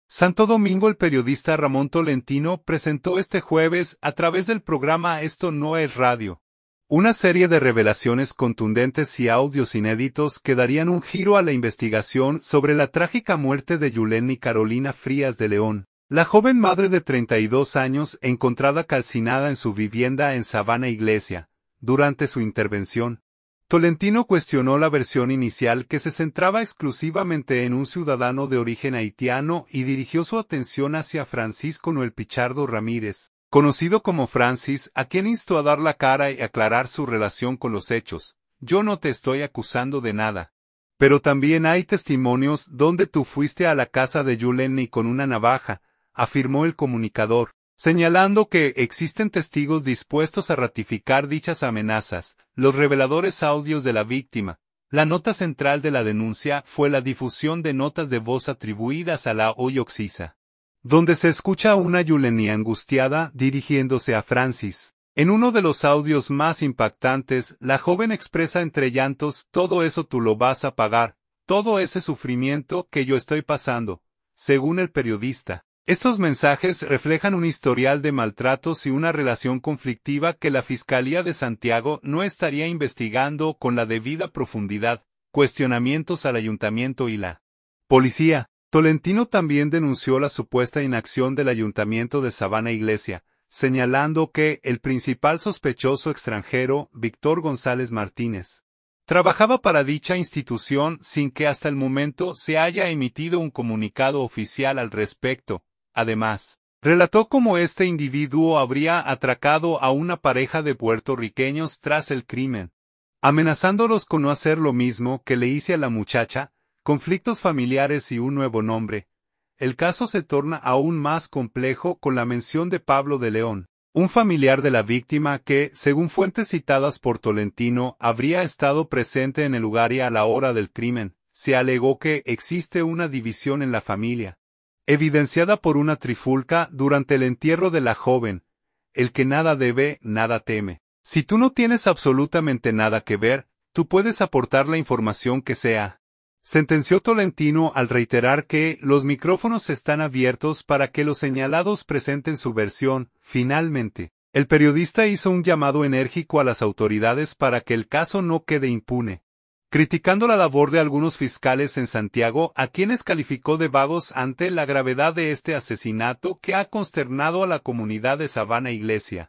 Santo Domingo. El periodista Ramón Tolentino presentó este jueves, a través del programa Esto No es Radio, una serie de revelaciones contundentes y audios inéditos que darían un giro a la investigación sobre la trágica muerte de Yuleni Carolina Frías de León, la joven madre de 32 años encontrada calcinada en su vivienda en Sabana Iglesia. Durante su intervención, Tolentino cuestionó la versión inicial que se centraba exclusivamente en un ciudadano de origen haitiano y dirigió su atención hacia Francisco Noel Pichardo Ramírez, conocido como Francis, a quien instó a dar la cara y aclarar su relación con los hechos. Yo no te estoy acusando de nada. Pero también hay testimonios donde tú fuiste a la casa de Yuleni con una navaja, afirmó el comunicador, señalando que existen testigos dispuestos a ratificar dichas amenazas. Los reveladores audios de la víctima. La nota central de la denuncia fue la difusión de notas de voz atribuidas a la Oyoxisa, donde se escucha a una Yuleni angustiada dirigiéndose a Francis. En uno de los audios más impactantes, la joven expresa entre llantos: todo eso tú lo vas a pagar, todo ese sufrimiento que yo estoy pasando. Según el periodista, estos mensajes reflejan un historial de maltratos y una relación conflictiva que la Fiscalía de Santiago no estaría investigando con la debida profundidad. Cuestionamientos al ayuntamiento y la policía. Tolentino también denunció la supuesta inacción del ayuntamiento de Sabana Iglesia, señalando que el principal sospechoso extranjero, Víctor González Martínez, trabajaba para dicha institución sin que hasta el momento se haya emitido un comunicado oficial al respecto. Además, relató cómo este individuo habría atracado a una pareja de puertorriqueños tras el crimen, amenazándolos con no hacer lo mismo que le hice a la muchacha. Conflictos familiares y un nuevo nombre. El caso se torna aún más complejo con la mención de Pablo de León, un familiar de la víctima que, según fuentes citadas por Tolentino, habría estado presente en el lugar y a la hora del crimen. Se alegó que existe una división en la familia, evidenciada por una trifulca durante el entierro de la joven. El que nada debe, nada teme. Si tú no tienes absolutamente nada que ver, tú puedes aportar la información que sea, sentenció Tolentino al reiterar que los micrófonos están abiertos para que los señalados presenten su versión. Finalmente, el periodista hizo un llamado enérgico a las autoridades para que el caso no quede impune, criticando la labor de algunos fiscales en Santiago, a quienes calificó de vagos ante la gravedad de este asesinato que ha consternado a la comunidad de Sabana Iglesia.